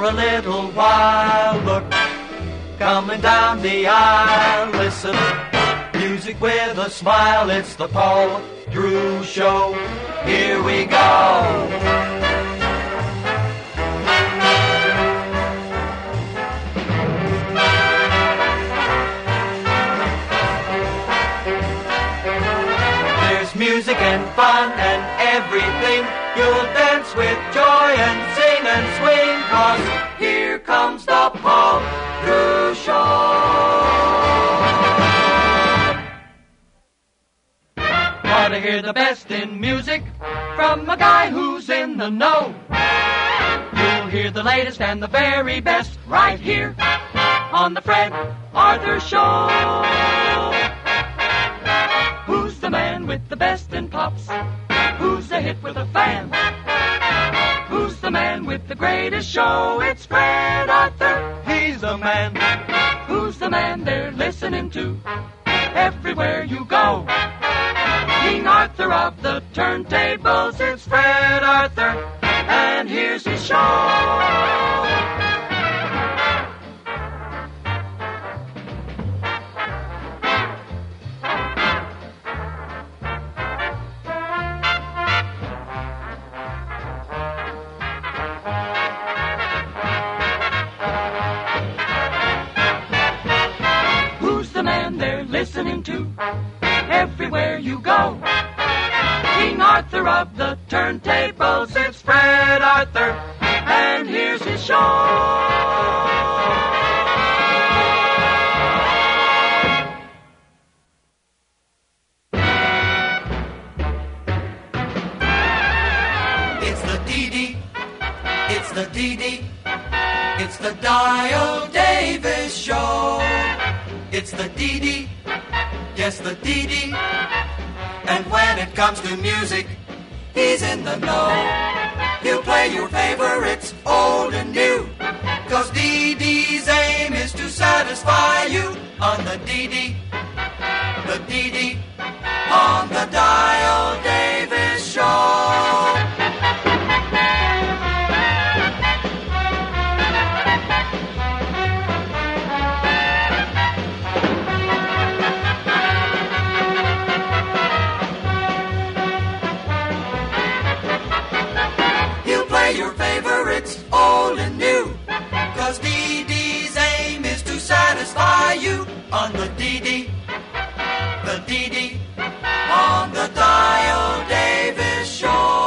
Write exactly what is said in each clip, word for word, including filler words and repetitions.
a little while. Look, coming down the aisle, listen, music with a smile, it's the Paul Drew Show. Here we go. There's music and fun and everything. You'll dance with joy and sing and swing, 'cause here comes the Paul Drew Show. Want to hear the best in music from a guy who's in the know? You'll hear the latest and the very best right here on the Fred Arthur Show. Who's the man with the best in pops? Who's the hit with a fan? Who's the man with the greatest show? It's Fred Arthur. He's the man. Who's the man they're listening to everywhere you go? King Arthur of the turntables. It's Fred Arthur, and here's his show. Listening to everywhere you go. King Arthur of the turntables, it's Fred Arthur, and here's his show. It's the Dee Dee, it's the Dee Dee, it's the Dial Davis Show. It's the Dee Dee, yes, the Dee Dee. And when it comes to music, he's in the know. He'll play your favorites, old and new, 'cause Dee Dee's aim is to satisfy you on the Dee Dee, the Dee Dee, on the Dial Davis Show. Your favorites, old and new, 'cause Dee Dee's aim is to satisfy you on the Dee Dee, the Dee Dee, on the Dial Davis Show.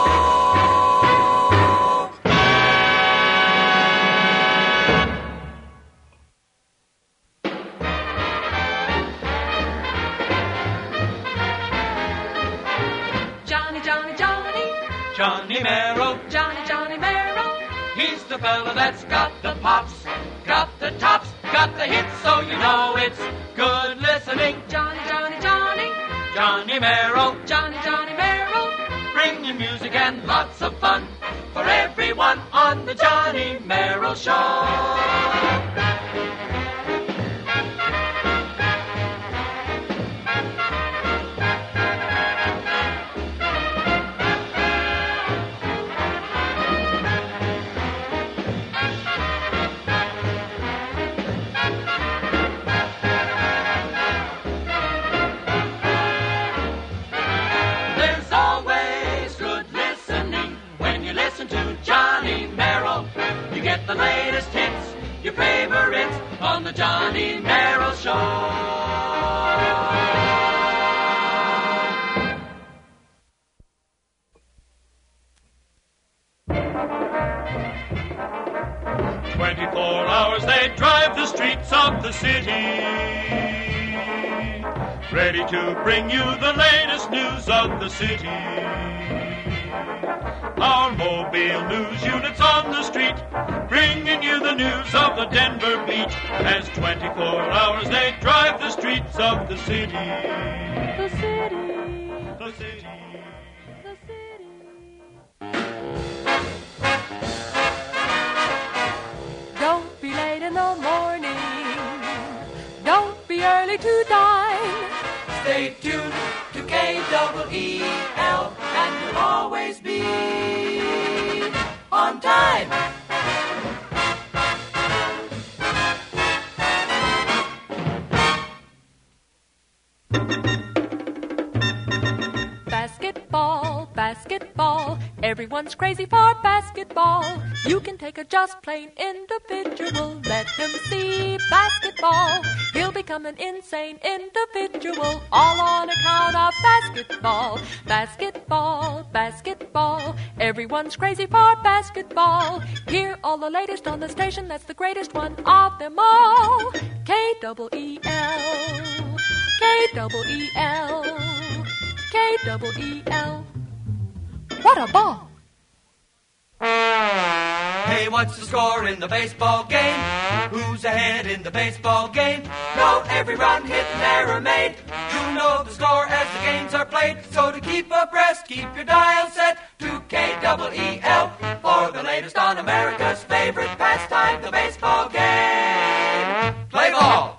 Johnny, Johnny, Johnny, Johnny Merrill, Johnny, Johnny Merrill. He's the fella that's got the pops, got the tops, got the hits, so you know it's good listening. Johnny, Johnny, Johnny, Johnny Merrill, Johnny, Johnny Merrill. Bringing music and lots of fun for everyone on the Johnny Merrill Show. The latest hits, your favorites on the Johnny Merrill Show. Twenty-four hours they drive the streets of the city, ready to bring you the latest news of the city. Our mobile news units on the street, bringing you the news of the Denver beat. As twenty-four hours they drive the streets of the city. The city. The city. The city. Don't be late in the morning. Don't be early to dine. Stay tuned to K E E L and you'll always be on time. basketball. Everyone's crazy for basketball. You can take a just plain individual. Let him see basketball. He'll become an insane individual, all on account of basketball. Basketball, basketball. Everyone's crazy for basketball. Hear all the latest on the station, that's the greatest one of them all. K E E L, K E E L, K E E L. What a ball! Hey, what's the score in the baseball game? Who's ahead in the baseball game? Know every run hit and error made. You know the score as the games are played. So to keep abreast, keep your dial set to K E E L for the latest on America's favorite pastime, the baseball game. Play ball!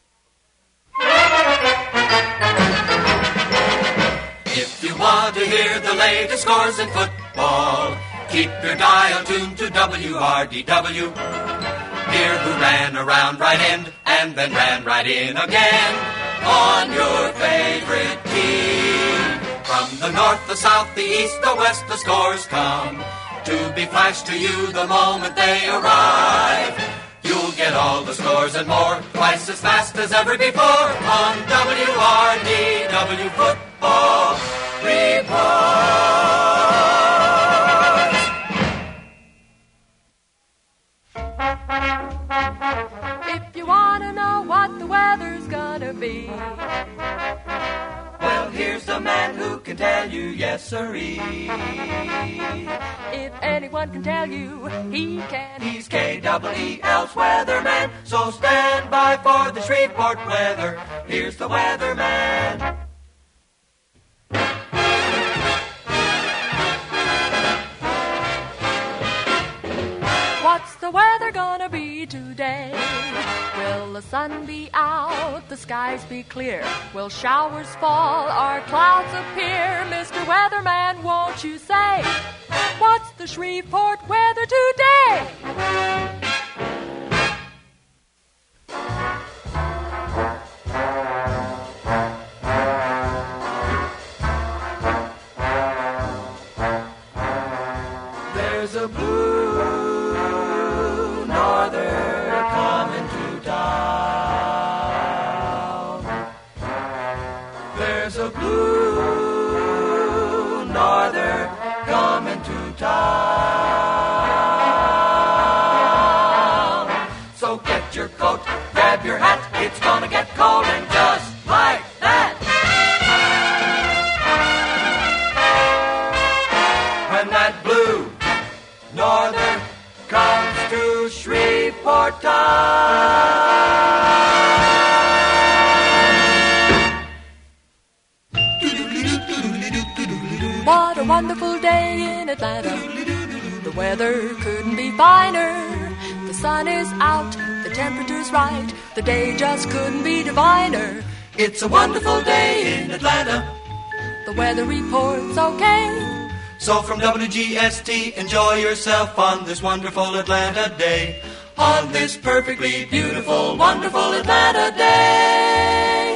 If you want to hear the latest scores in football, keep your dial tuned to W R D W. Hear who ran around right end and then ran right in again on your favorite team. From the north, the south, the east, the west, the scores come to be flashed to you the moment they arrive. You'll get all the scores and more, twice as fast as ever before on W R D W Football Report. If you want to know what the weather's gonna be, well, here's the man who can tell you, yes sirree. if anyone can tell you, he can. He's K E E L's weatherman, so stand by for the Shreveport weather. Here's the weatherman. What's the weather gonna be today? Will the sun be out, the skies be clear? Will showers fall or clouds appear? Mister Weatherman, won't you say, what's the Shreveport weather today? There's a blue norther coming to town. There's a blue norther coming to town. So get your coat, grab your hat, it's gonna get cold and just like that. When that blue norther comes to Shreveport town. What a wonderful day in Atlanta. The weather couldn't be finer. The sun is out, the temperature's right. The day just couldn't be diviner. It's a wonderful day in Atlanta. The weather report's okay. So from W G S T, enjoy yourself on this wonderful Atlanta day. On this perfectly beautiful, wonderful Atlanta day.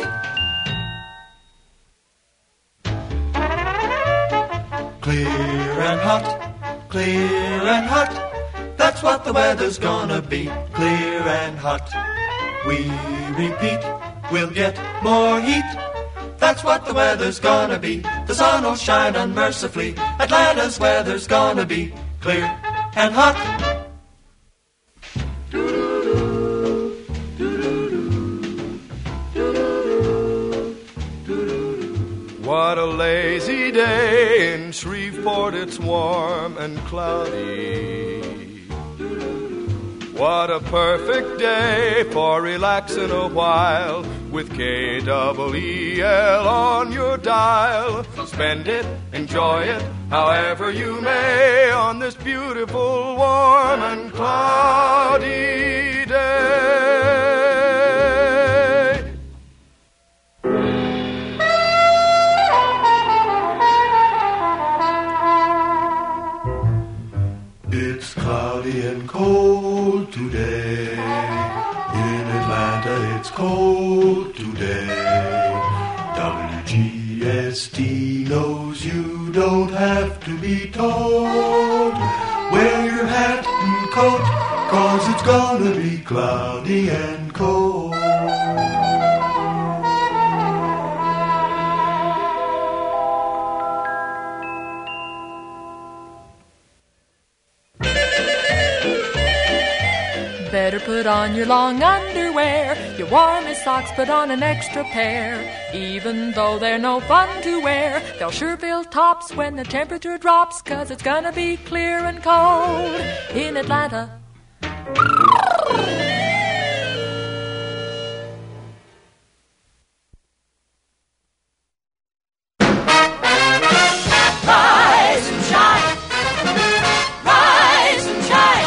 Clear and hot, clear and hot. That's what the weather's gonna be. Clear and hot. We repeat, we'll get more heat. That's what the weather's gonna be. The sun will shine unmercifully. Atlanta's weather's gonna be clear and hot. What a lazy day in Shreveport, it's warm and cloudy. What a perfect day for relaxing a while with K E E L on your dial. Spend it, enjoy it, however you may, on this beautiful, warm and cloudy day. It's cloudy and cold today. In Atlanta it's cold today. W G S T knows you don't have to be told. Wear your hat and coat, 'cause it's gonna be cloudy and cold. Better put on your long underwear, your warmest socks, put on an extra pair. Even though they're no fun to wear, they'll sure fill tops when the temperature drops, 'cause it's gonna be clear and cold in Atlanta. Rise and shine. Rise and shine.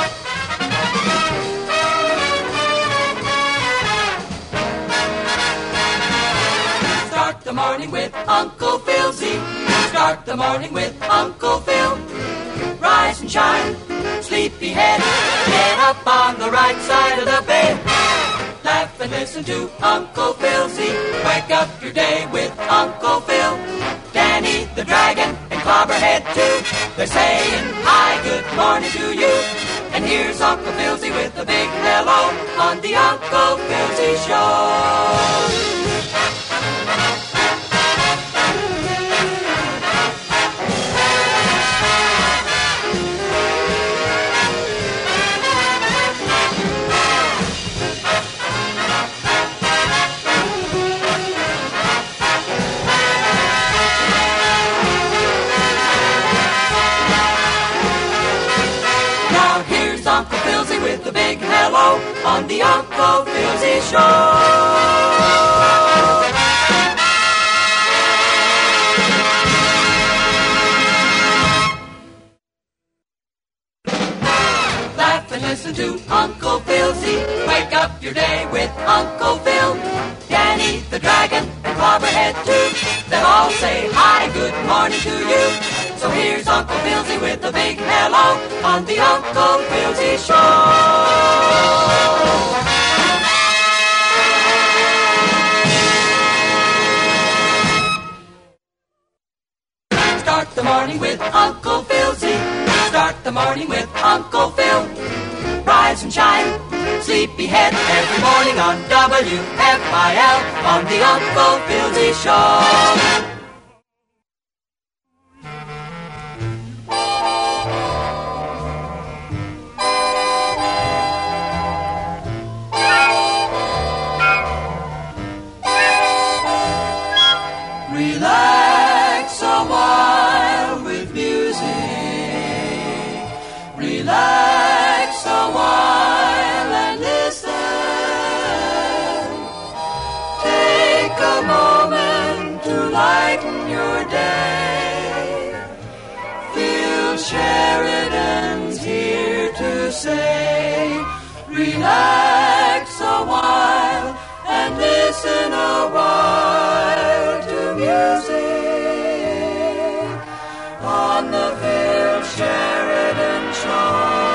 Start the morning with Uncle Phil Z. Start the morning with Uncle Phil. Rise and shine. Sleepyhead. Get up on the right side of the bed. Laugh and listen to Uncle Phil Z. Wake up your day with Uncle Phil. Danny the Dragon and Clobberhead too. They're saying hi, good morning to you. And here's Uncle Philzy with a big hello on the Uncle Philzy Show. Uncle Philzy with a big hello on the Uncle Philzy Show. Laugh and listen to Uncle Philzy. Wake up your day with Uncle Phil. Danny the Dragon and Clobberhead too. They'll all say hi, good morning to you. So here's Uncle Philzy with a big hello on the Uncle Philzy Show. Start the morning with Uncle Philzy. Start the morning with Uncle Phil. Rise and shine, sleepyhead, every morning on W F I L on the Uncle Philzy Show. Relax a while with music. Relax a while and listen. Take a moment to lighten your day. Phil Sheridan's here to say, relax a while and listen a while to music on the Phil Sheridan Show.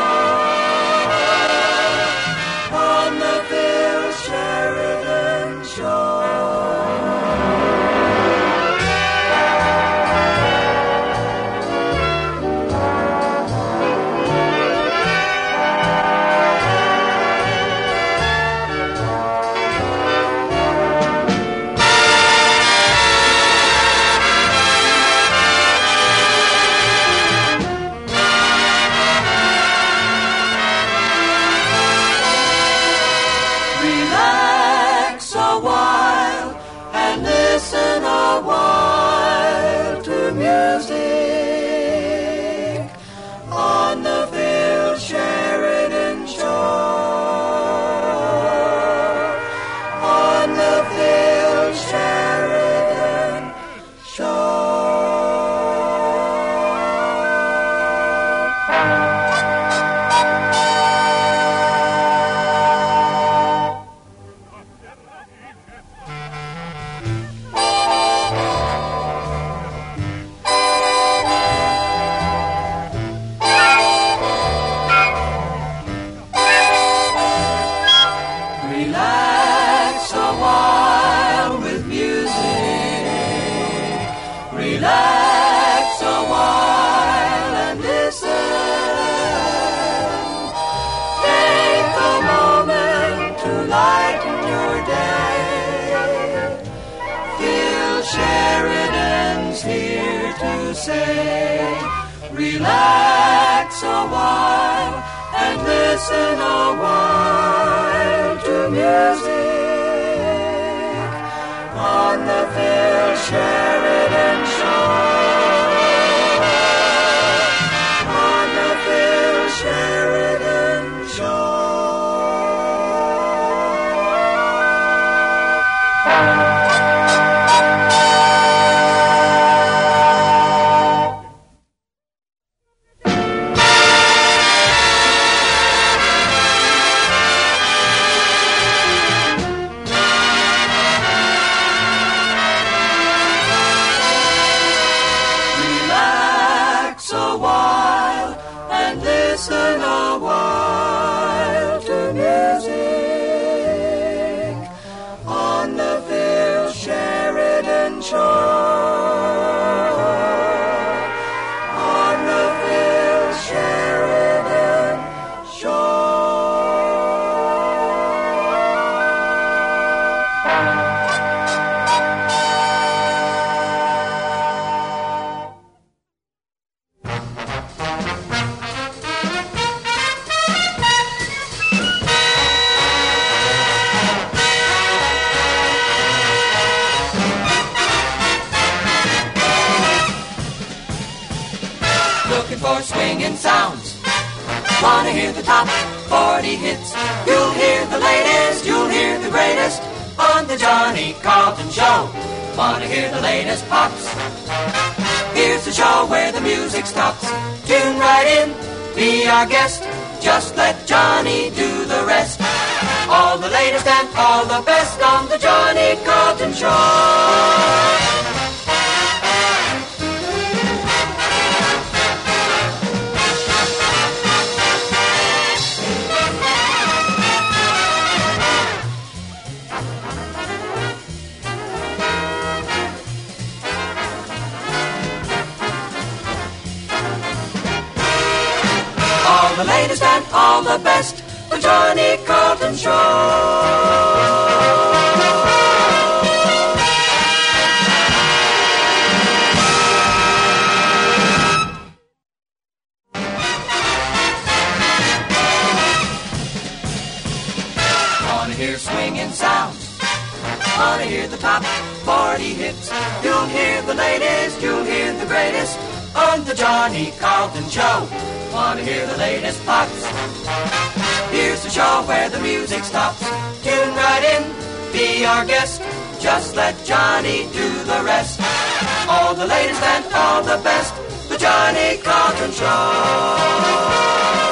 On the Phil Sheridan Show. Johnny's here to say, relax a while and listen a while to music on the Phil Sheridan Show. On the Phil Sheridan Show. Swinging sounds. Wanna hear the top forty hits? You'll hear the latest, you'll hear the greatest on the Johnny Carlton Show. Wanna hear the latest pops? Here's the show where the music stops. Tune right in, be our guest. Just let Johnny do the rest. All the latest and all the best on the Johnny Carlton Show. All the latest and all the best, the Johnny Carlton Show. Wanna hear swinging sounds? Wanna hear the top forty hits? You'll hear the latest, you'll hear the greatest on the Johnny Carlton Show. Wanna hear the latest pops? Here's the show where the music stops. Tune right in, be our guest. Just let Johnny do the rest. All the latest and all the best, the Johnny Carlton Show.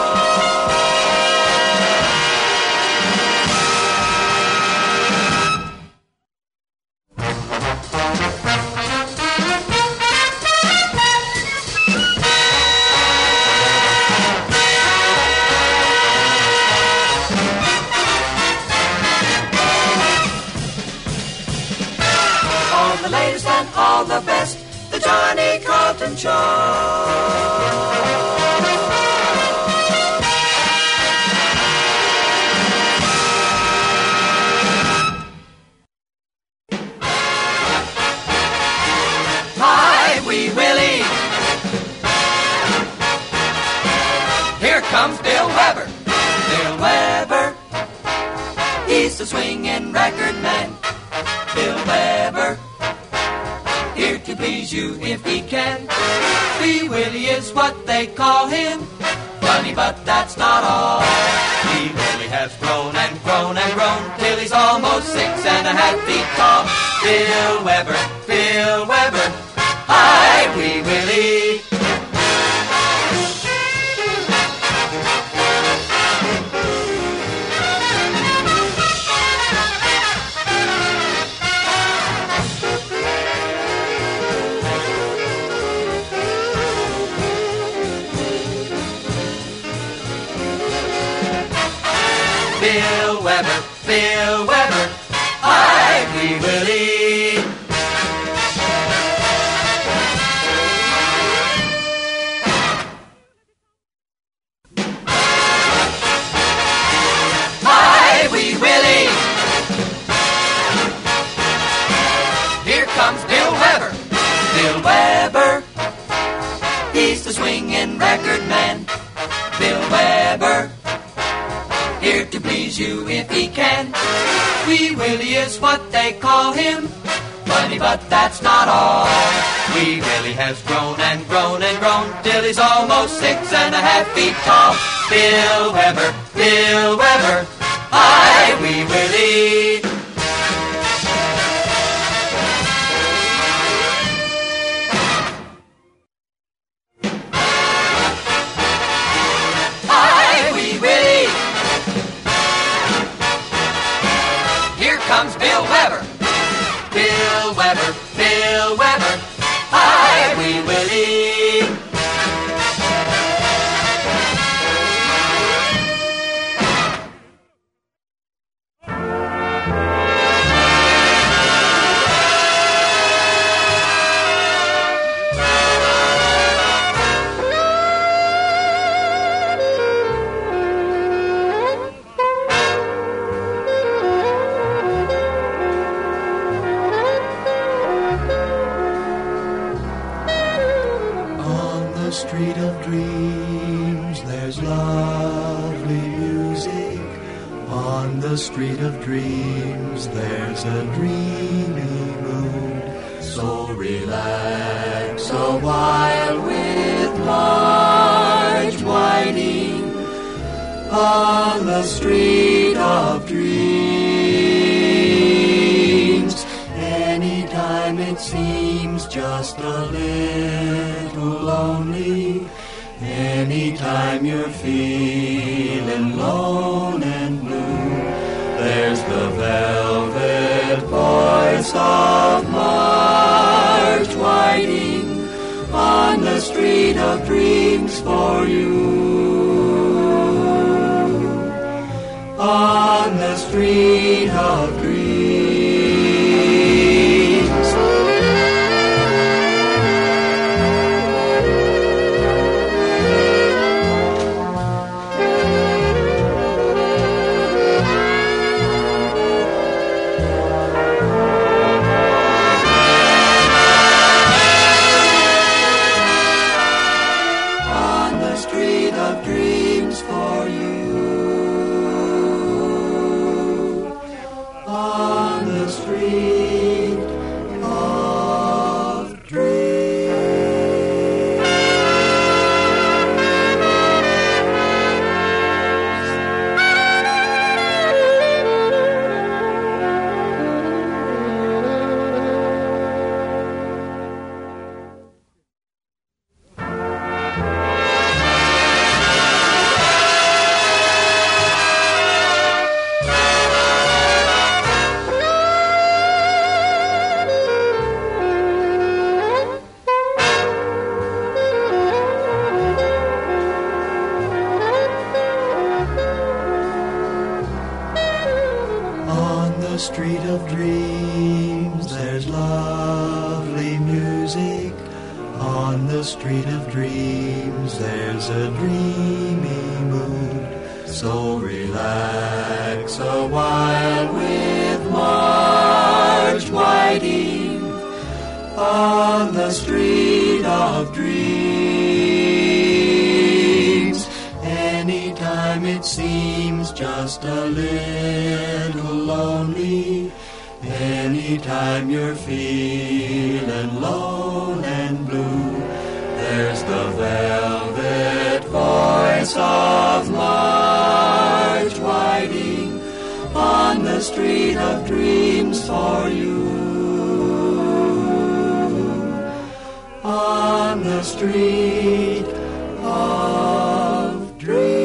All the best, the Johnny Carlton Show. Hi, Wee Willie. Here comes Bill Weber. Bill Weber, he's the swinging record man. Bill Weber, here to please you if he can. Wee Willie is what they call him. Funny, but that's not all. Wee Willie has grown and grown and grown till he's almost six and a half feet tall. Bill Weber, Bill Weber, hi, Wee Willie. Bill Weber, Bill Weber, hi, Wee Willie. Hi, Wee Willie. Here comes Bill Weber, Bill Weber. swinging record man. Bill Weber, here to please you if he can. Wee Willie is what they call him. Funny, but that's not all. Wee Willie has grown and grown and grown till he's almost six and a half feet tall. Bill Weber, Bill Weber, hi, Wee Willie. Hi, Wee Willie. Here comes Bill Weber. Bill Weber, Bill Weber, hi, Wee Willie. Street of dreams, there's lovely music. On the street of dreams, there's a dreamy mood. So relax a while with Marge Whiting on the street of dreams. Anytime it seems just a little lonely, anytime you're feeling lone and blue, there's the velvet voice of Marge Whiting on the street of dreams for you. On the street of dreams. Street of dreams, there's lovely music. On the street of dreams, there's a dreamy mood. So relax a while with Marge Whiting on the street of dreams. Anytime it seems just a little lonely, anytime you're feeling lone and blue, there's the velvet voice of Marge Whiting on the street of dreams for you. On the street of dreams.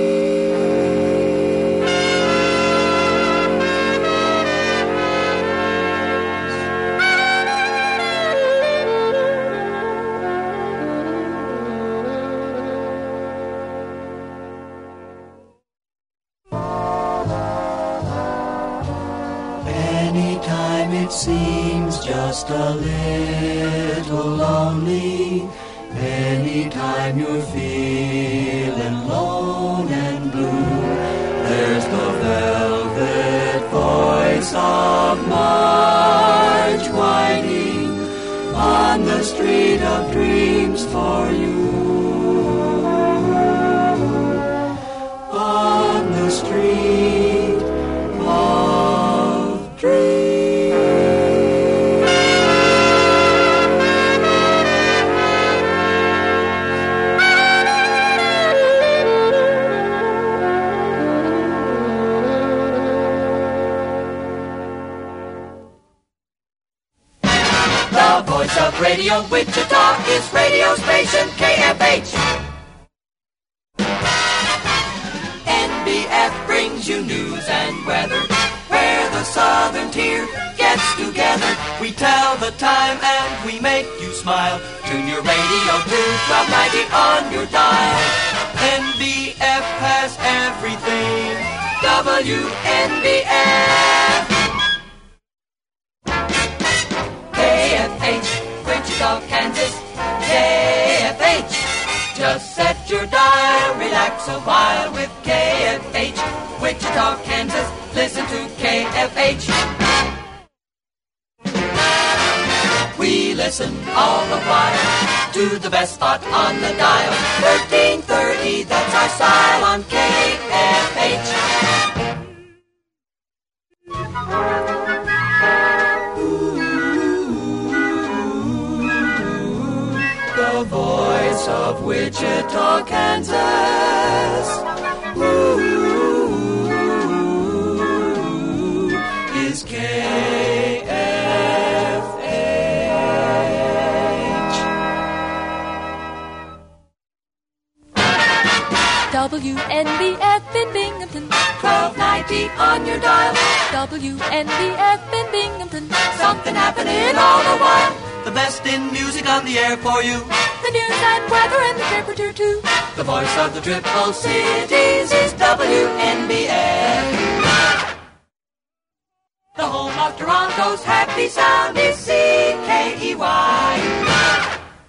Anytime it seems just a little lonely, anytime you're feeling lone and blue, there's the velvet voice of Marge Whiting on the street of dreams for you. of Radio Wichita is radio station K F H. N B F brings you news and weather, where the southern tier gets together. We tell the time and we make you smile. Tune your radio to twelve ninety on your dial. N B F has everything. W N B F. K F H, Wichita, Kansas. K F H. Just set your dial, relax a while with K F H. Wichita, Kansas. Listen to K F H. We listen all the while to the best spot on the dial. thirteen thirty, that's our style on K F H. Ooh, the voice of Wichita, Kansas. Ooh, is K F H. W N B F in Binghamton, twelve ninety on your dial. W N B F in Binghamton. Something happening all the while. The best in music on the air for you. The news and weather and the temperature too. The voice of the triple cities is W N B F. The home of Toronto's happy sound is C K E Y.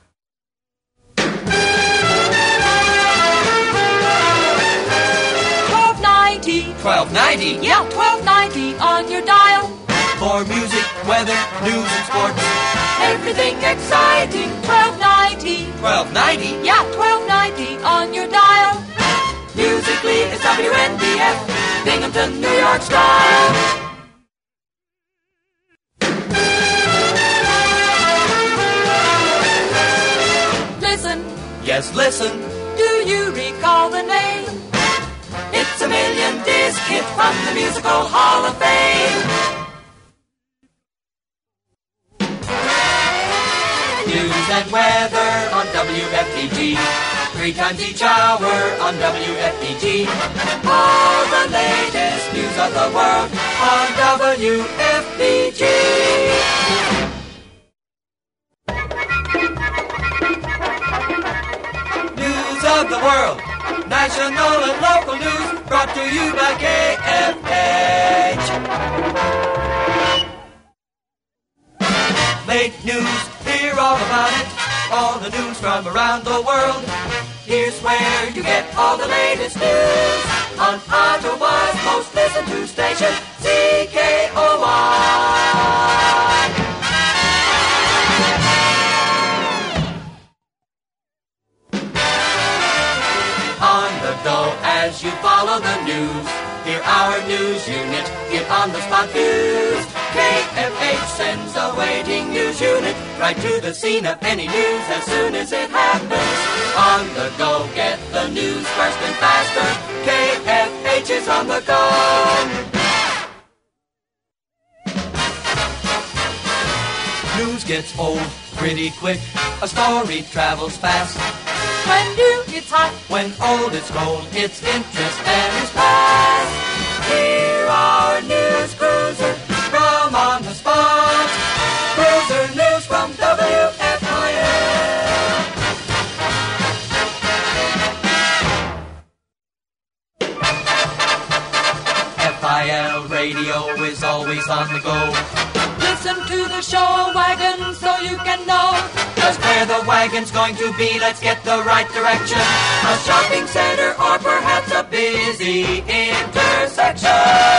twelve ninety. twelve ninety. Yeah, twelve ninety on your dial. For music, weather, news, and sports. Everything exciting. twelve ninety. twelve ninety. Yeah, twelve ninety on your dial. Musically, it's W N B F. Binghamton, New York style. Listen. Yes, listen. Do you recall the name? It's a million disc hit from the Musical Hall of Fame. News and weather on W F P G. Three times each hour on W F P G. All the latest news of the world on W F P G. News of the world, national and local news, brought to you by K F H. Make news, hear all about it, all the news from around the world. Here's where you get all the latest news on Ottawa's most listened to station, C K O Y. On the go as you follow the news. Hear our news unit, get on the spot views. K F H sends a waiting news unit right to the scene of any news as soon as it happens. On the go, get the news first and faster. K F H is on the go. News gets old pretty quick. A story travels fast. When new, it's hot. When old, it's gold. Its interest and its past. Hear our news cruiser from on the spot. Cruiser news from W F I L. F I L radio is always on the go. Listen to the show wagon so you can know just where the wagon's going to be. Let's get the right direction. A shopping center or perhaps a busy intersection.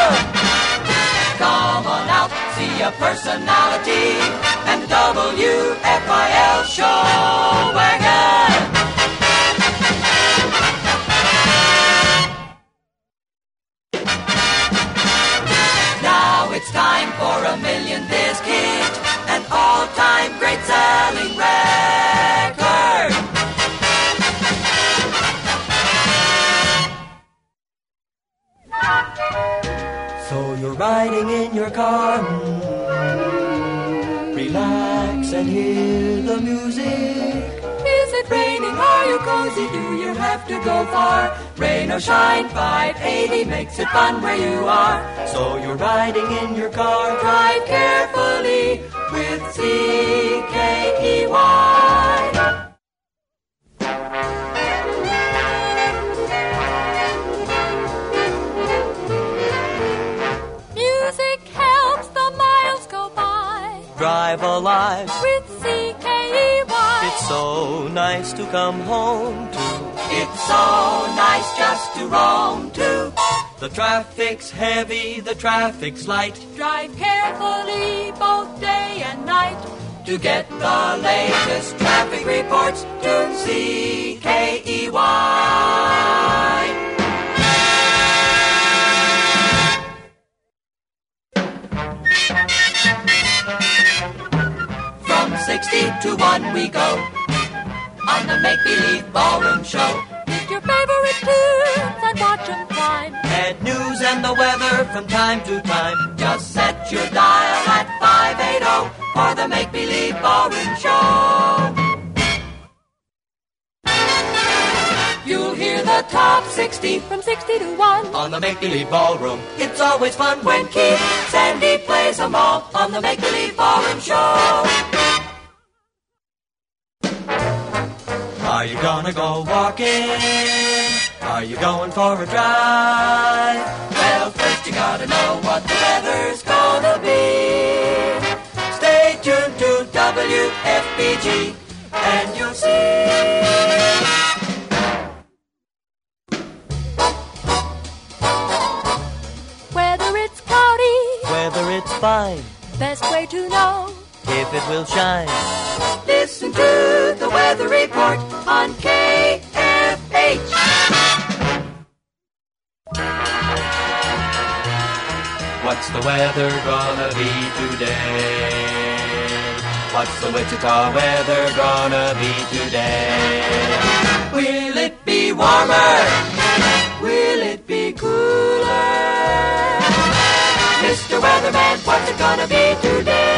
Come on out, see a personality and the W F I L show wagon. Now it's time for a million disc hit, an all-time great selling record. So you're riding in your car, mm, relax and hear hear the music. Is it raining? Are you cozy? Do you have to go far? Rain or shine, five eighty makes it fun where you are. So you're riding in your car. Drive carefully with C K E Y. Music helps the miles go by. Drive alive With C K E Y. It's so nice to come home to. It's so nice just to roam to. The traffic's heavy, the traffic's light. Drive carefully both day and night. To get the latest traffic reports, tune C K E Y. From sixty to one we go on the Make-Believe Ballroom Show. Pick your favorite tunes and watch 'em climb. And news and the weather from time to time. Just set your dial at five eighty for the Make-Believe Ballroom Show. You'll hear the top sixty From sixty to one. on the Make-Believe Ballroom. It's always fun when Keith Sandy plays them all on the Make-Believe Ballroom Show. Are you gonna go walking? Are you going for a drive? Well, first you gotta know what the weather's gonna be. Stay tuned to W F B G and you'll see. Whether it's cloudy, Whether it's fine, best way to know. if it will shine. Listen to the weather report on K F H. What's the weather gonna be today? What's the Wichita weather gonna be today? Will it be warmer? Will it be cooler? Mister Weatherman, what's it gonna be today?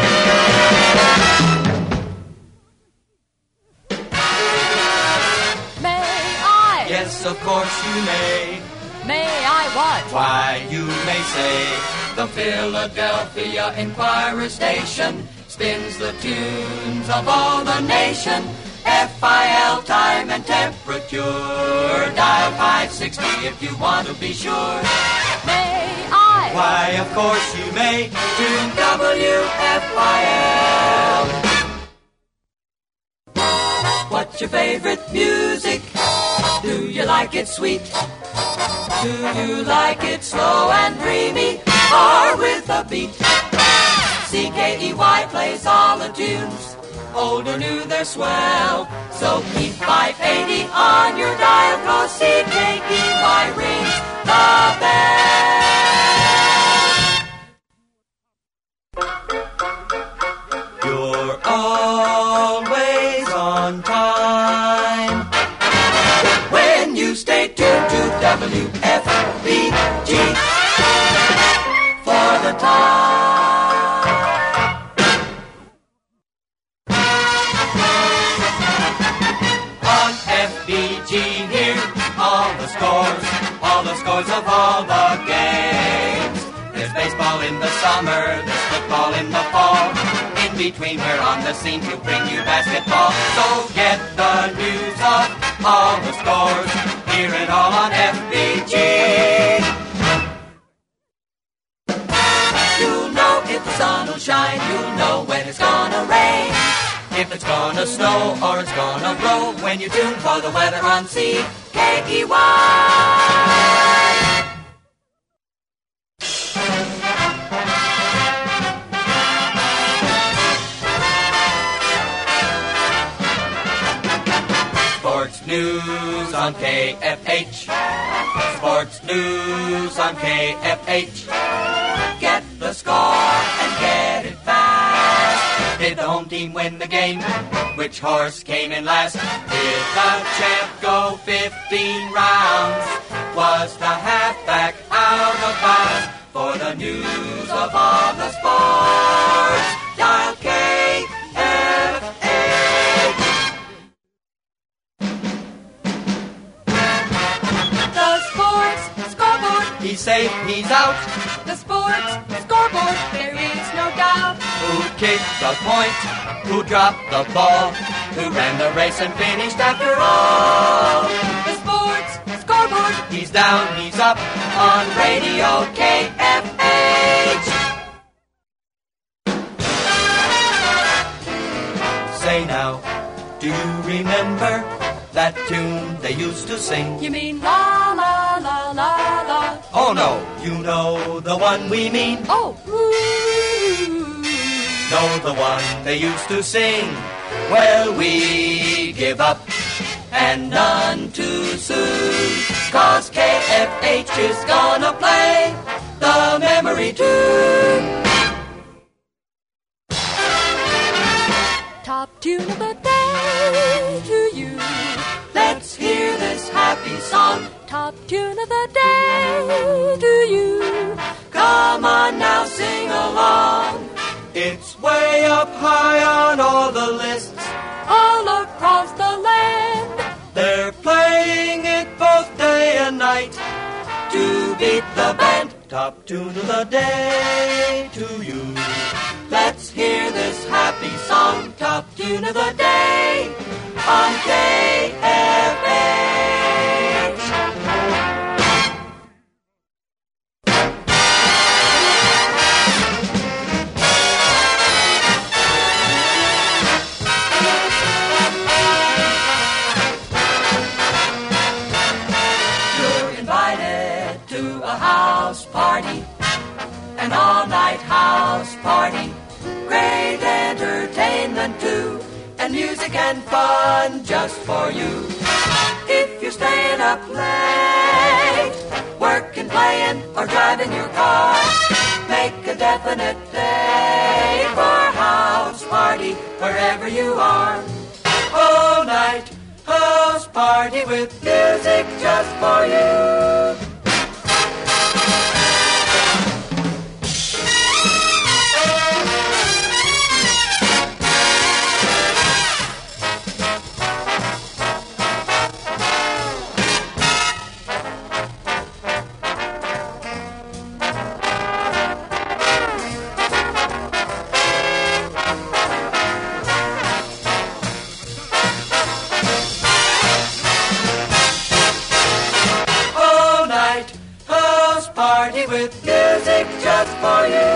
May I? Yes, of course you may. May I what? Why, you may say, the Philadelphia Inquirer Station spins the tunes of all the nation. F I L, time and temperature. Dial five sixty if you want to be sure. May I? Why, of course you may. Tune W F I L. What's your favorite music? Do you like it sweet? Do you like it slow and dreamy, or with a beat? C K E Y plays all the tunes, old or new, they're swell. So keep five eighty on your dial, 'cause C K E Y rings the bell. You're always on time when you stay tuned to W F B G for the time. On F B G here, all the scores, all the scores of all the games. There's baseball in the summer, there's football in the fall. In between, we're on the scene to bring you basketball. So get the news of all the scores. Hear it all on F B G. You'll know if the sun will shine. You'll know when it's gonna rain. If it's gonna snow or it's gonna blow. When you tune for the weather on C K E Y. Sports news on K F H. Sports news on K F H. Get the score and get it fast. Did the home team win the game? Which horse came in last? Did the champ go fifteen rounds? Was the halfback out of bounds? For the news of all the sports, dial K F H. He's safe, he's out. The sports scoreboard, there is no doubt. Who kicked the point? Who dropped the ball? Who ran the race and finished after all? The sports scoreboard, He's down, he's up on Radio K F H. Say now, do you remember that tune they used to sing? you mean la la la la la. Oh no, you know the one we mean. Oh, ooh. Know the one they used to sing. Well, we give up and none too soon, 'cause K F H is gonna play the memory tune. Top tune of the day to you. Let's hear this happy song. Top tune of the day to you. Come on now, sing along. It's way up high on all the lists. All across the land, They're playing it both day and night to beat the band. Top tune of the day to you. Let's hear this happy song. Top tune of the day on K F H. You're invited to a house party, an all-night house party. Great entertainment too, and music and fun just for you. If you're staying up late, working, playing, or driving your car, make a definite day for a house party wherever you are. All night house party with music just for you. All night house party with music just for you.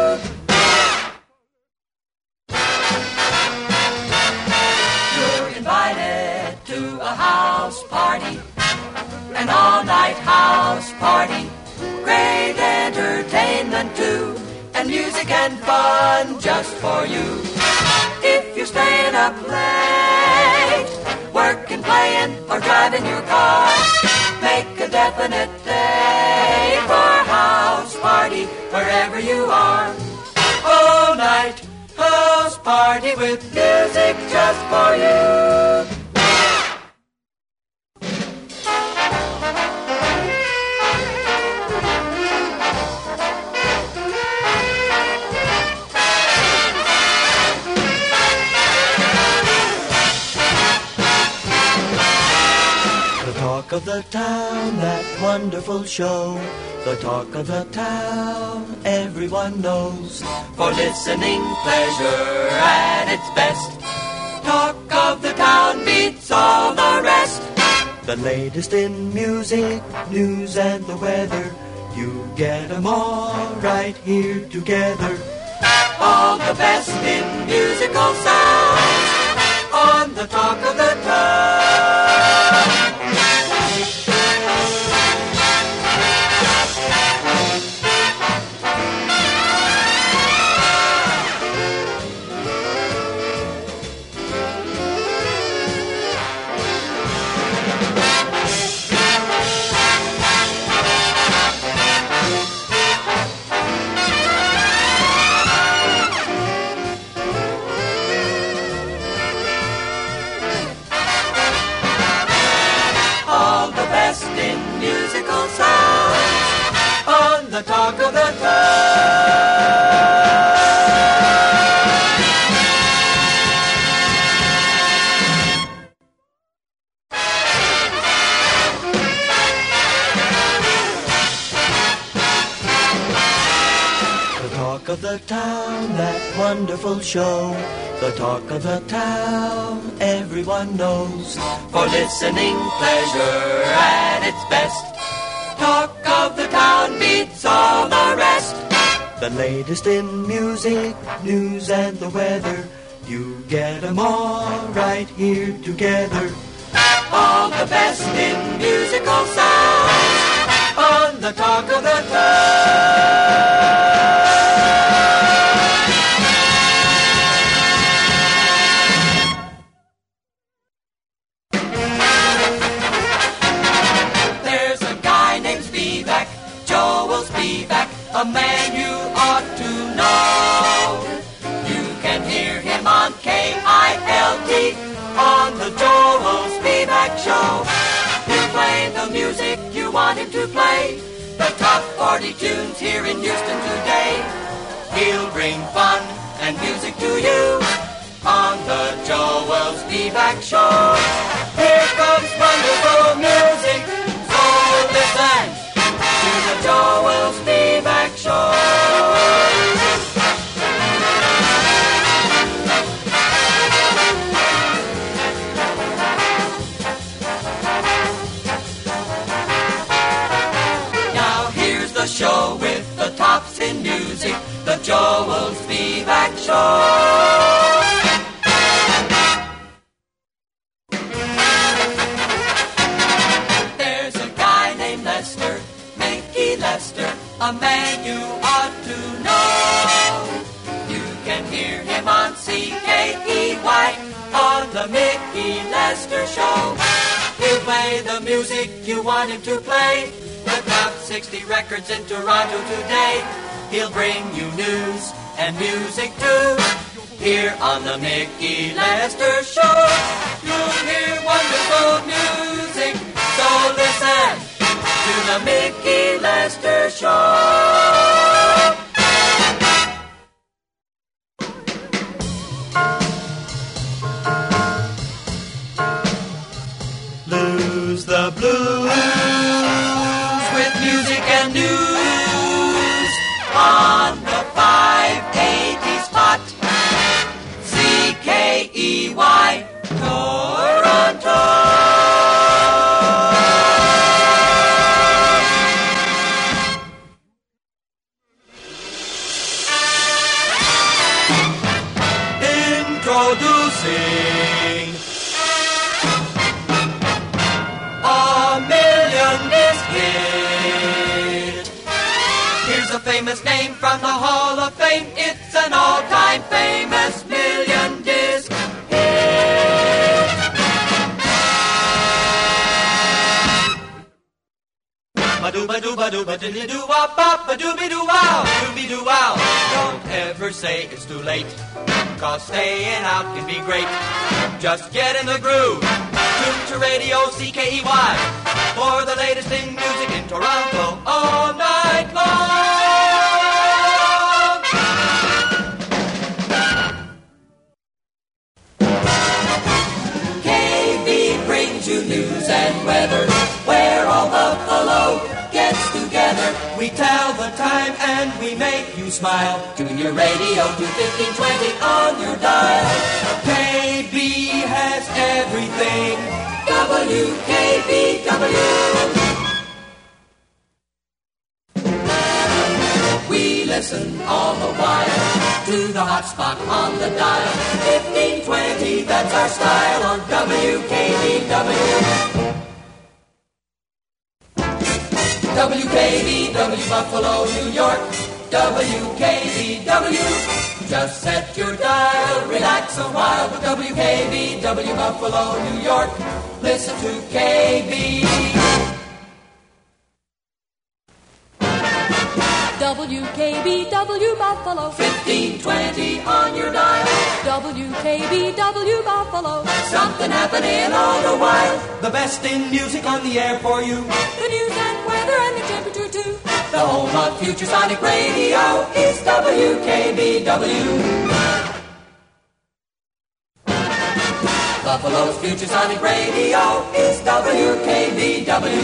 You're invited to a house party, an all-night house party. Great entertainment too, and music and fun just for you. If you're staying up late, working, playing, or driving your car, make a definite day for a house party wherever you are. All night house party with music just for you. The talk of the town, that wonderful show. The talk of the town, everyone knows. For listening pleasure at its best. Talk of the town beats all the rest. The latest in music, news, and the weather. You get 'em all right here together. All the best in musical sounds on the talk of the town. The talk of the town. of the town, that wonderful show. The talk of the town, everyone knows. For listening pleasure at its best. Talk of the town beats all the rest. The latest in music, news and the weather. You get 'em all right here together. All the best in musical sounds on the talk of the town. There's a guy named Spivak, Joel Spivak, a man you ought to know. You can hear him on K I L T on the Joel Spivak Show. He'll play the music you want him to play, the top forty tunes here in Houston today. He'll bring fun and music to you on the Joel Spivak Show. Here comes wonderful music, so listen to the Joel Spivak Show. The show with the tops in music, the Joel Spivak Show. There's a guy named Lester, Mickey Lester, a man you ought to know. You can hear him on C K E Y on the Mickey Lester Show. He'll play the music you want him to play, the top sixty records in Toronto today. He'll bring you news and music too, here on the Mickey Lester Show. You'll hear wonderful music, so listen to the Mickey Lester Show. Lose the blues with music and news on the five eighty spot. C K E Y Toronto. Introducing a million disc hit. Here's a famous name from the Hall of Fame. It's an all-time famous million disc hit. Ba-doo-ba-doo-ba-doo-ba-doo-ba-doo-ba-doo-ba-doo-wow, doo-be-doo-wow. Don't ever say it's too late, 'cause staying out can be great. Just get in the groove, tune to radio C K E Y for the latest in music in Toronto all night long. K B brings you news and weather, where all Buffalo gets together. We tell the time and we make you smile. Tune your radio to fifteen twenty on your dial. K B has everything. W K B W. We listen all the while to the hot spot on the dial. fifteen twenty, that's our style on W K B W. W K B W Buffalo, New York. W K B W. Just set your dial, relax a while with W K B W Buffalo, New York. Listen to K B. W K B W Buffalo, fifteen twenty on your dial. W K B W Buffalo, Something happening all the while. The best in music on the air for you. the news and weather and the temperature too. The home of Future Sonic Radio is W K B W. Buffalo's Future Sonic Radio is W K B W.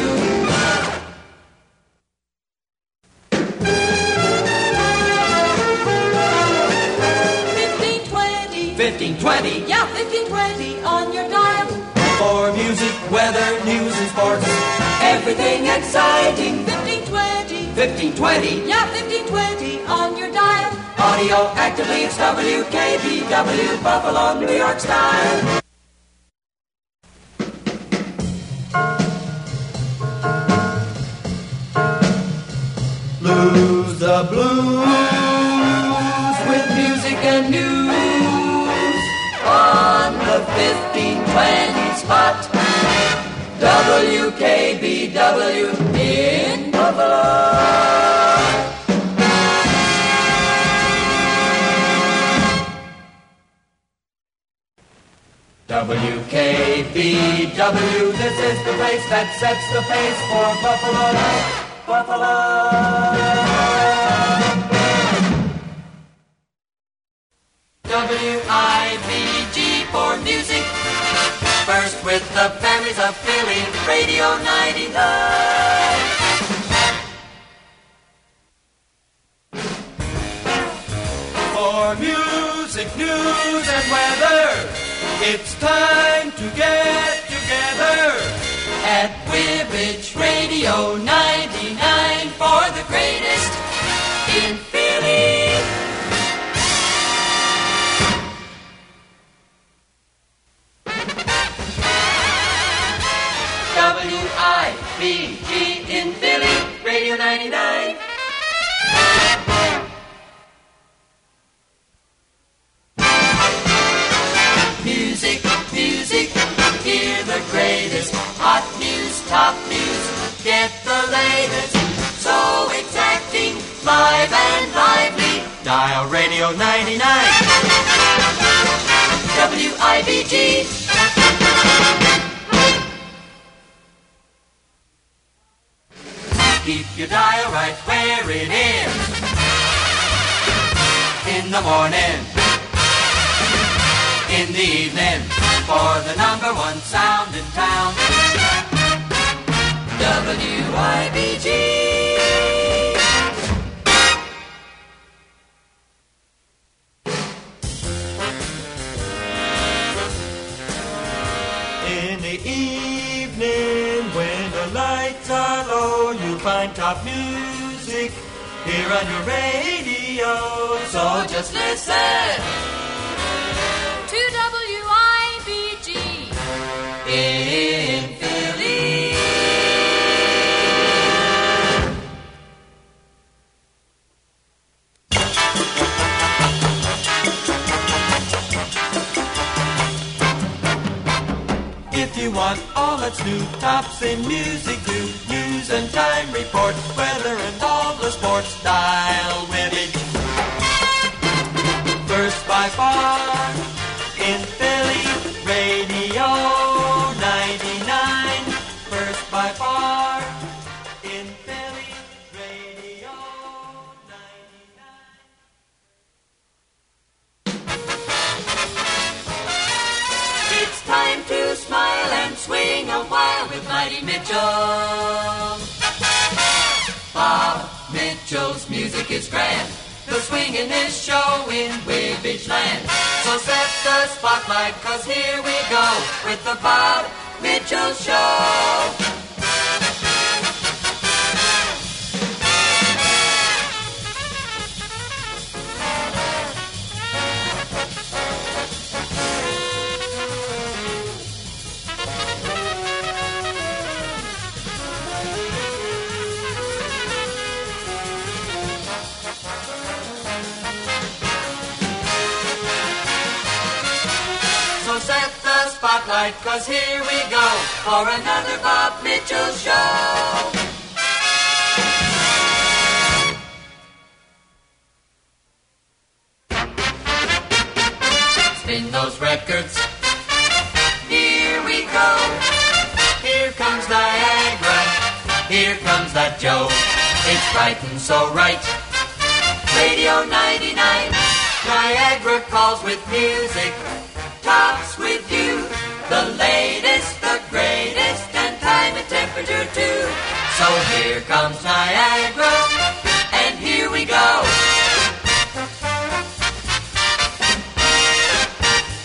fifteen twenty. Yeah, fifteen twenty on your dial. For music, weather, news, and sports. Everything exciting. fifteen twenty. fifteen twenty. Yeah, fifteen twenty on your dial. Audio actively, it's W K B W, Buffalo, New York style. Lose the blues With music and news on the fifteen twenty spot. W K B W in Buffalo. W K B W, this is the place that sets the pace for Buffalo, Buffalo. W I B G for music, first with the families of Philly, Radio ninety-nine. for music, news, and weather. It's time to get together At Wibbage Radio ninety-nine for the greatest in Philly. W I B G in Philly, Radio ninety-nine. Music, music, hear the greatest. Hot news, top news, get the latest. So exacting, live and lively. Dial Radio ninety-nine. W I B G. Keep your dial right where it is. In the morning, in the evening, for the number one sound in town. W I B G. In the evening, when the lights are low, you'll find top music here on your radio. So just listen To W I B G. in Philly. If you want all that's new, tops in music too, news and time report, weather and all the sports, dial Wibbage. First by far in Philly, Radio ninety-nine. First by far in Philly, Radio ninety-nine. It's time to smile and swing a while with Mighty Mitchell. Bob Mitchell's music is grand. The swinging is show in Wibbage Land. So set the spotlight, cause here we go with the Bob Mitchell Show. So set the spotlight, cause here we go for another Bob Mitchell Show. Spin those records. Here we go. Here comes Niagara. Here comes that Joe. It's bright and so right. Radio ninety-nine. Niagara calls with music. Tops with you. The latest, the greatest, and time and temperature too. So here comes Niagara. And here we go.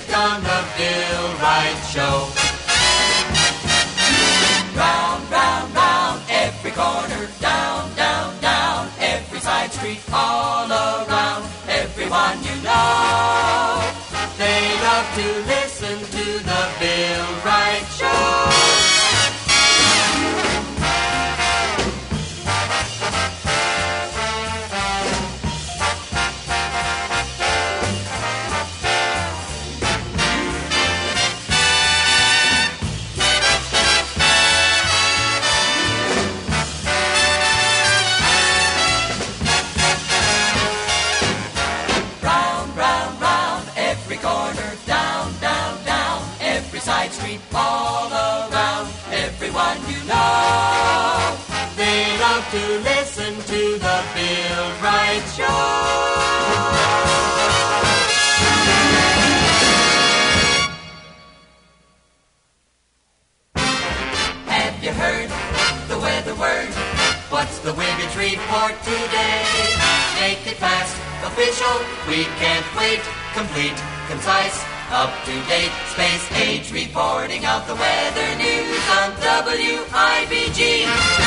it on the Bill Wright Show. Round, round, round, every corner, down, down, down, every side street, all around, everyone you know. They love to listen to the Bill Wright Show. All around, everyone you know, they love to listen to the Bill Wright Show. Have you heard the weather word? What's the Wiggins report today? Make it fast, official, we can't wait, complete, concise, up-to-date space age reporting of the weather news on W I B G.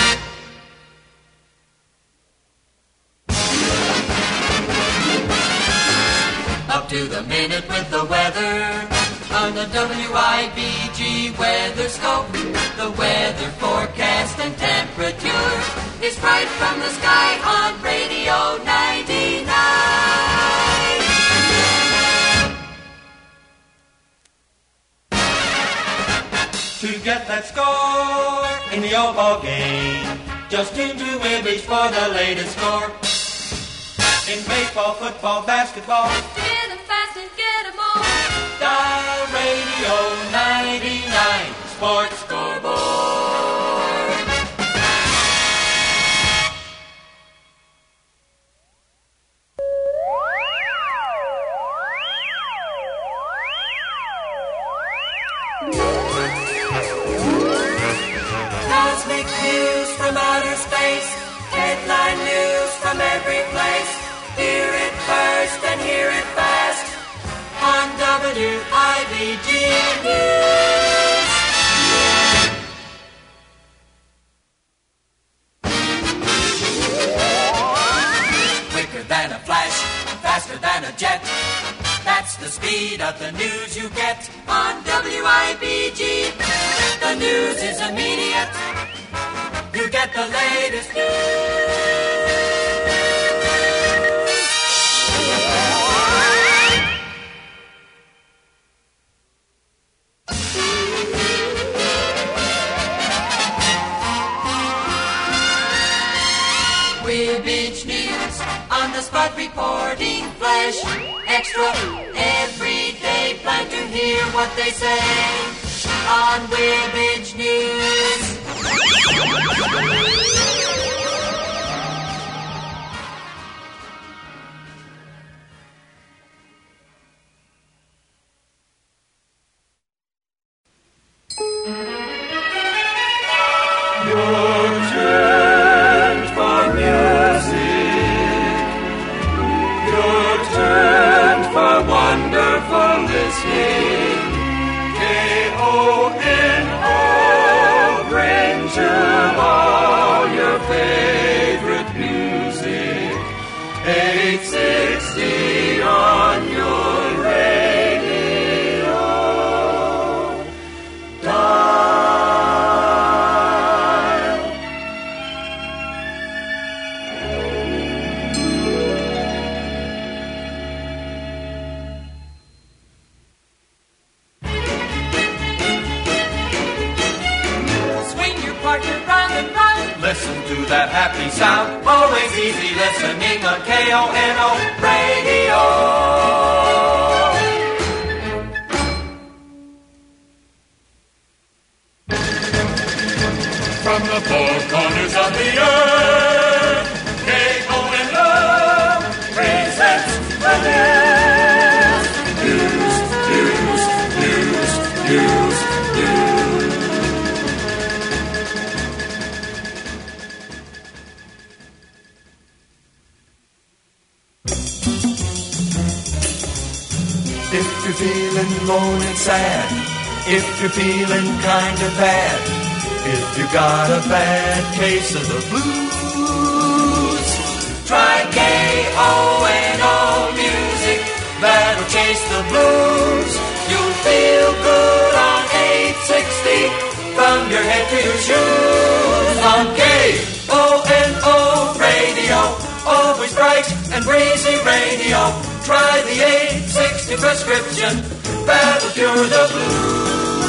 Up to the minute with the weather on the W I B G weather scope. The weather forecast and temperature is right from the sky on Radio ninety-nine. To get that score in the old ball game, just tune to Wibbage for the latest score. In baseball, football, basketball, Get 'em fast and get 'em all. dial Radio ninety-nine Sports Scoreboard. Cosmic news from outer space, headline news from every place. Hear it first and hear it fast on W I B G News. Quicker than a flash, faster than a jet. That's the speed of the news you get on W I B G. The news is immediate. You get the latest news. Wibbage News on the spot reporting flash. Extra every day, plan to hear what they say on Wibbage News. Listen to that happy sound, always easy listening on K O N O Radio. From the four corners of the earth, K O N O presents the news, news, news, news, news, news. If you're feeling lone and sad, if you're feeling kind of bad, if you got a bad case of the blues, try K O N O music, that'll chase the blues. You'll feel good on eight sixty, from your head to your shoes. On K O N O radio, always bright and breezy radio. Try the eight sixty prescription, that'll cure the blues.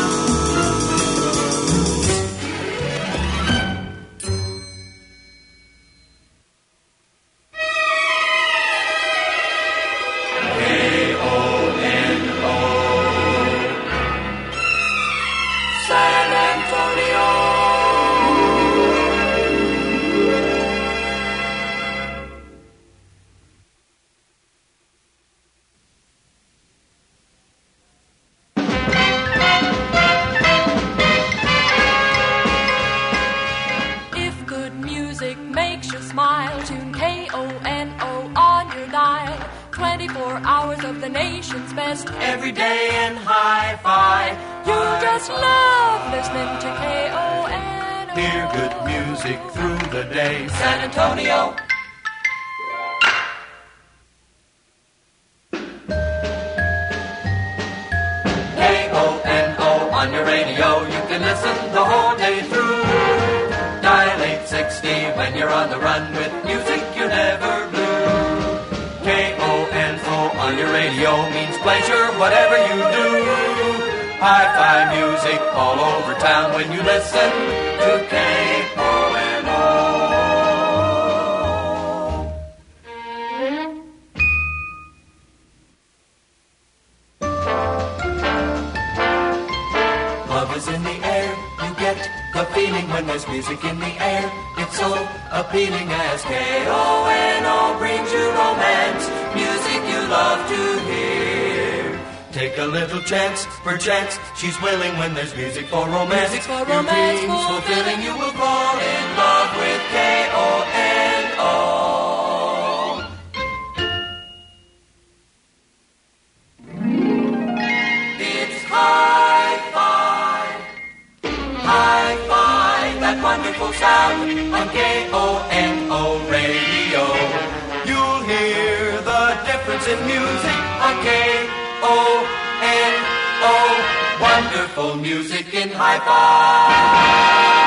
twenty-four hours of the nation's best. Every day in hi-fi. You just love listening to K O N O. Hear good music through the day. San Antonio. K O N O on your radio. You can listen the whole day through. Dial eight sixty when you're on the run with music you never blew. K O N O on your radio means pleasure whatever you do. Hi-fi music all over town when you listen to K O N O. Love is in the air, you get the feeling when there's music in the air. It's so appealing as K O N O brings you romance, music you love to hear. Take a little chance, perchance she's willing when there's music for romance. Music for Your romance, dreams fulfilling. fulfilling, you will fall in love with K O N O. It's hi-fi, hi-fi, that wonderful sound on K O N O radio. You'll hear the difference in music on K O N O. Wonderful music in hi-fi.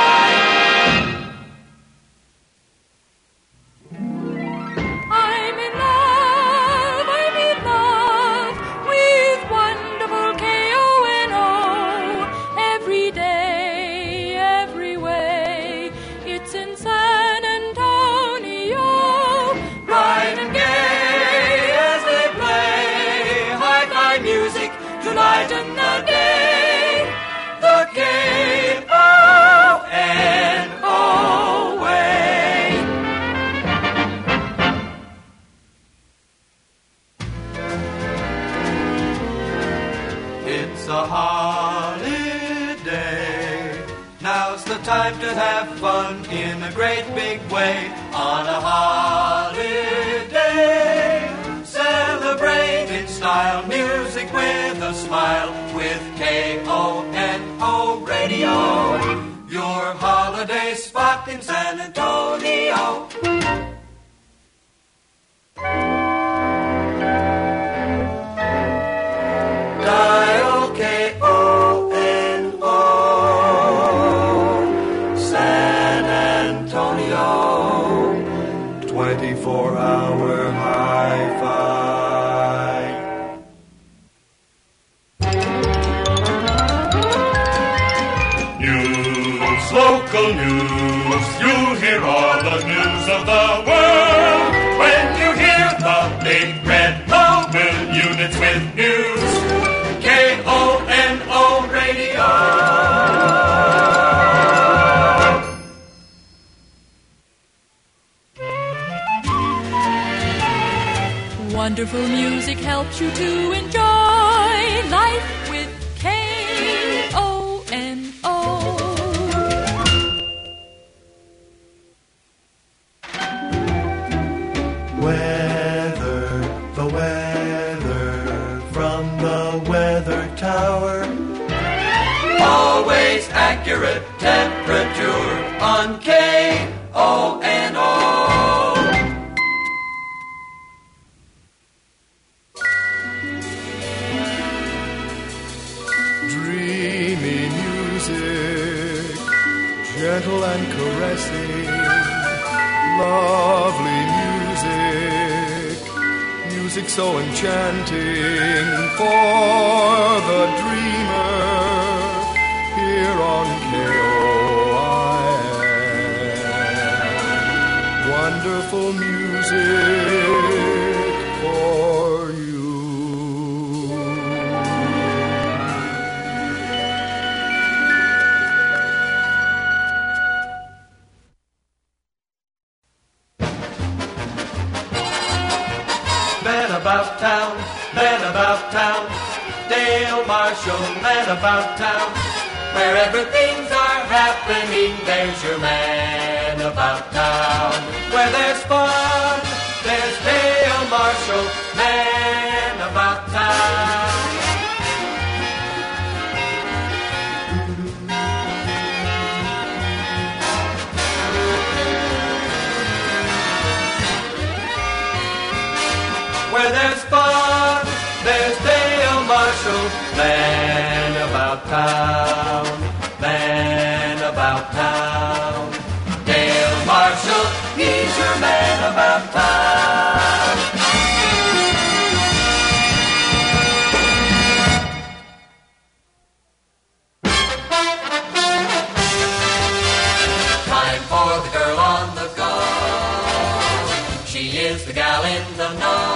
I'm in love, I'm in love with wonderful K O N O. Every day, every way, it's in San Antonio. Bright and gay as they play hi-fi music to lighten the day. The K O N O way. It's a holiday. Now's the time to have fun in a great big way. On a holiday, celebrate in style. Music with a smile with K O N O radio. Your holiday spot in San Antonio. Dial K O N O, San Antonio, twenty-four hour hi-fi. News, local news, you hear all the news of the world. When you hear the big red mobile units with news, K O N O radio. Wonderful music helps you to enjoy life with K O N O. weather, the weather from spirit temperature on K O N O. Dreamy music, gentle and caressing, lovely music, music so enchanting for the dreamer here on K O I N. Wonderful music for you. Man about town, man about town, Dale Marshall, man about town. Wherever things are happening, there's your man about town. Where there's fun, there's Dale Marshall, man about town. Where there's fun, there's Dale Marshall, man about town, man about town. Dale Marshall, he's your man about town. Time for the girl on the go. She is the gal in the know.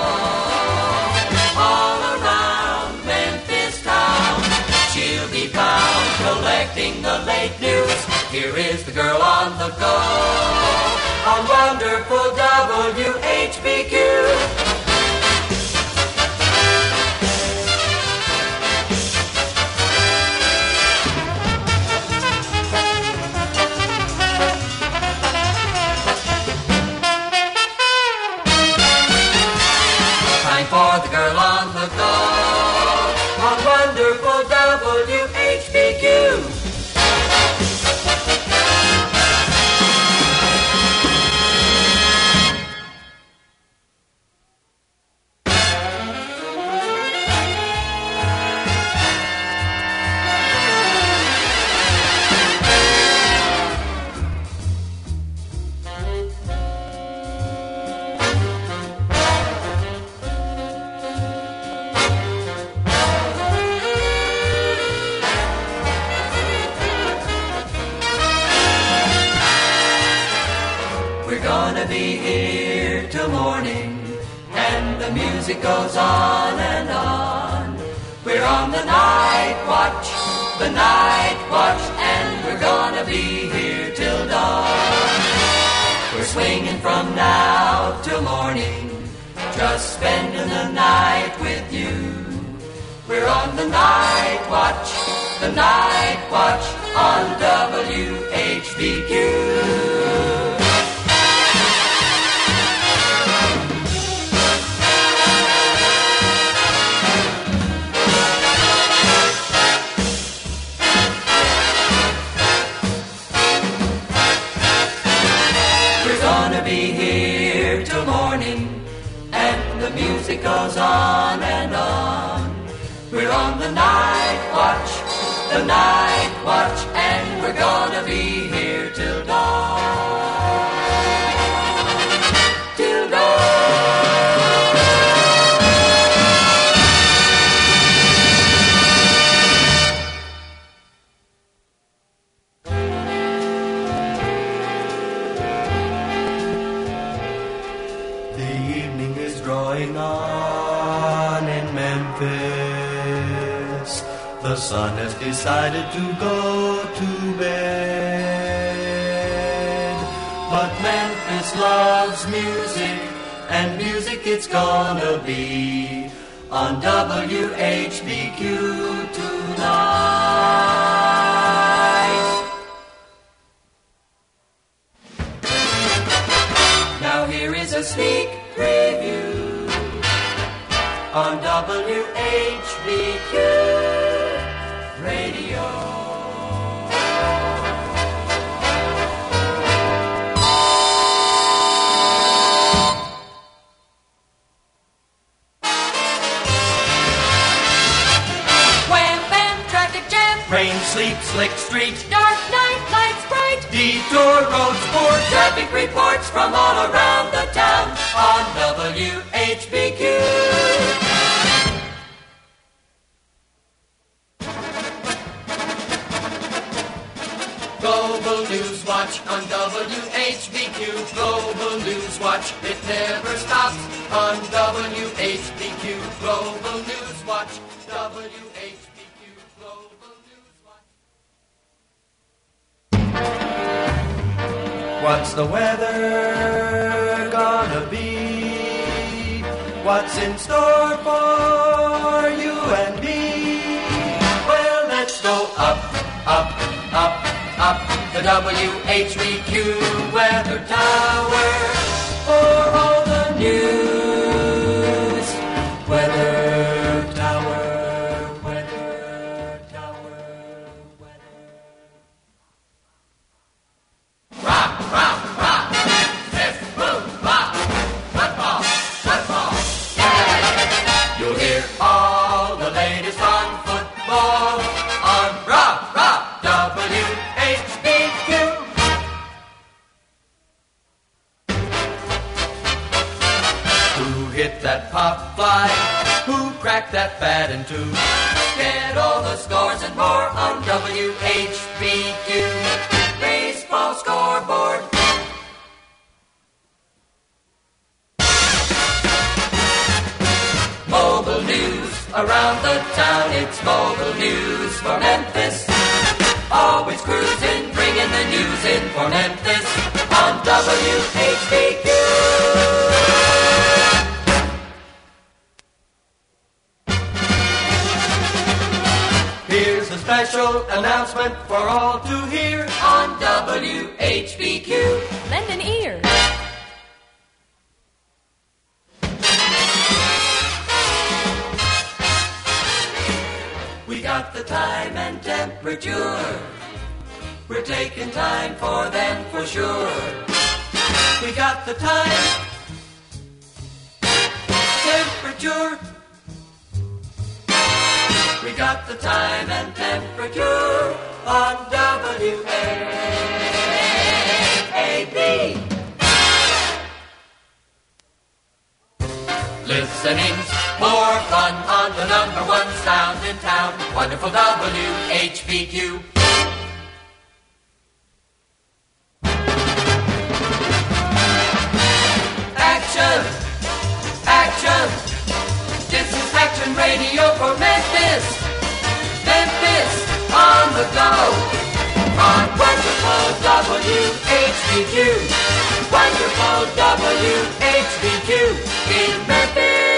Collecting the late news, here is the girl on the go, on wonderful W H B Q. Time for the girl on the go, on wonderful W H B Q. It goes on and on. We're on the night watch, the night watch, and we're gonna be here till dawn. We're swinging from now till morning, just spending the night with you. We're on the night watch, the night watch on W H B Q. Music goes on and on. We're on the night watch, the night watch, and we're gonna be here till dawn. Till dawn. The evening is drawing on in Memphis. The sun has decided to go to bed. But Memphis loves music, and music it's gonna be on W H B Q tonight. Now here is a sneak preview on W H B Q Radio. sleep, slick street, dark night, lights bright, detour roads poor, traffic reports from all around the town on W H B Q. Global News Watch on W H B Q. Global News Watch, it never stops on W H B Q. Global News Watch, W H B Q. Global News Watch. What's the weather gonna be? What's in store for you and me? Well, let's go up, up, up, up the W H B Q weather tower for all the news. Weather tower, weather tower, weather. Rock, rock, rock, fifth boom, rock, football, football, yeah. You'll hear all the latest on football on Rock, Rock, W H B Q. Who hit that pop fly? Who cracked that bat in two? Get all the scores and more on W H B Q. Baseball scoreboard. Mobile news around the town. It's mobile news for Memphis. Always cruising, bringing the news in for Memphis on W H B Q. Here's a special announcement for all to hear on W H B Q. lend an ear. We got the time and temperature. We're taking time for them for sure. We got the time, temperature. We got the time and temperature on W A B. Listening's more fun on the number one sound in town. Wonderful W H B Q. Action! Action! This is Action Radio for Memphis! Memphis on the go! On wonderful W H B Q! Wonderful W H B Q in Memphis!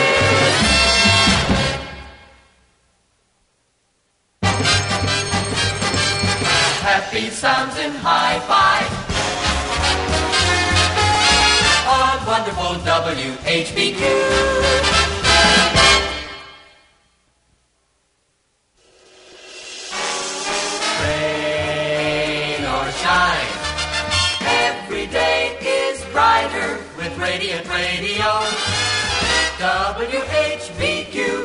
Happy sounds in hi-fi on wonderful W H B Q. Rain or shine, every day is brighter with Radiant Radio. W H B Q.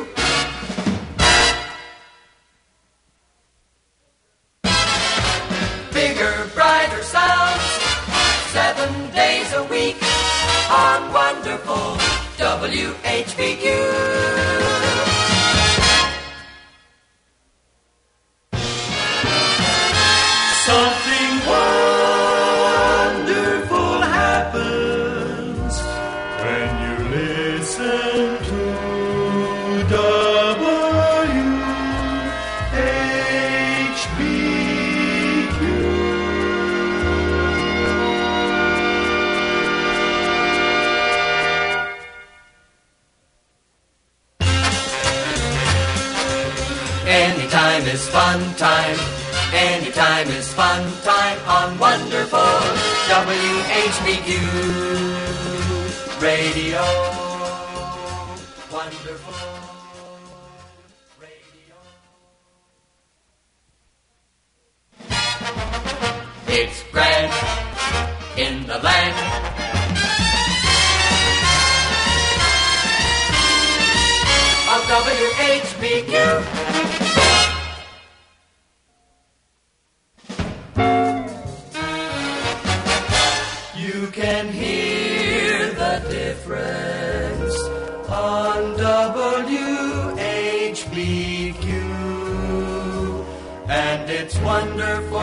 Bigger, brighter sounds, seven days a week on wonderful W H B Q. Something wonderful happens when you listen to W H B Q. Anytime is fun time. Anytime is fun time on wonderful W H B Q Radio. Wonderful Radio. It's grand in the land of W H B Q. and it's wonderful.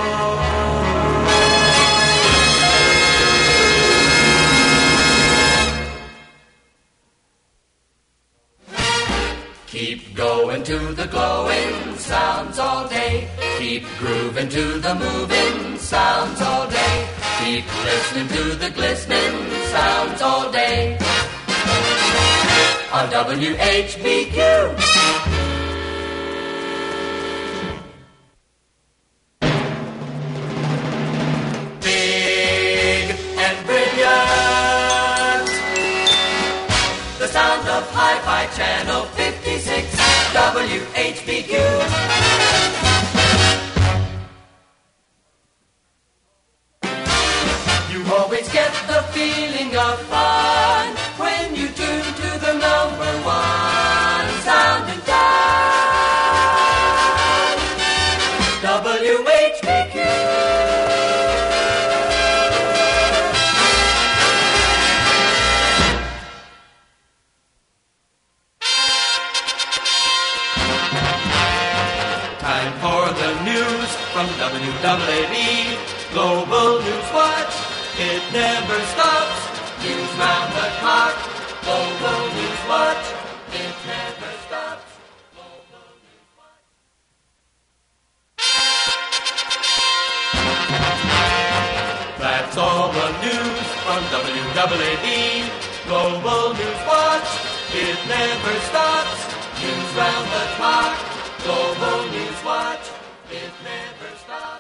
Keep going to the glowing sounds all day. Keep grooving to the moving sounds all day. Keep listening to the glistening sounds all day. On W H B Q. Big and brilliant. The sound of Hi-Fi Channel fifty-six, W H B Q. You always get the feeling of fun when you tune to the number one sound in town, W H B Q. Time for the news from W W A B, Global News Watch. It never stops. News round the clock. Global News Watch. It never stops. Global News Watch. That's all the news from W W A B. Global News Watch. It never stops. News round the clock. Global News Watch. It never stops.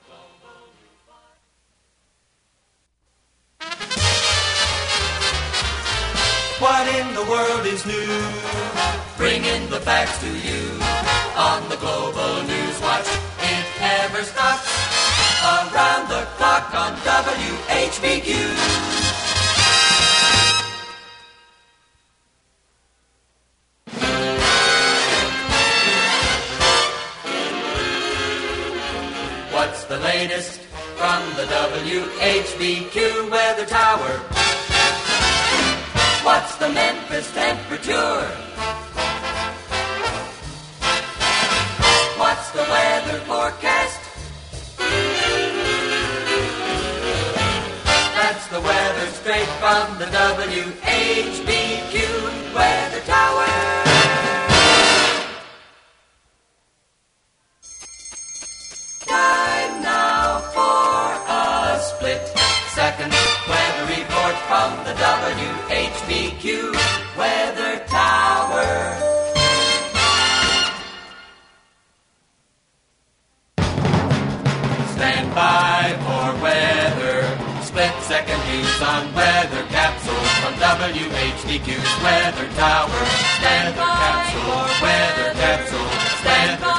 What in the world is new? Bringing the facts to you on the Global News Watch. It never stops. Around the clock on W H B Q. What's the latest from the W H B Q Weather Tower? What's the Memphis temperature? What's the weather forecast? That's the weather straight from the W H B Q Weather Tower. Time now for a split second weather report from the W H B Q Weather Tower. Stand by for weather. Split second news on weather capsule from W H B Q's Weather Tower. Stand by for weather capsule. Stand by.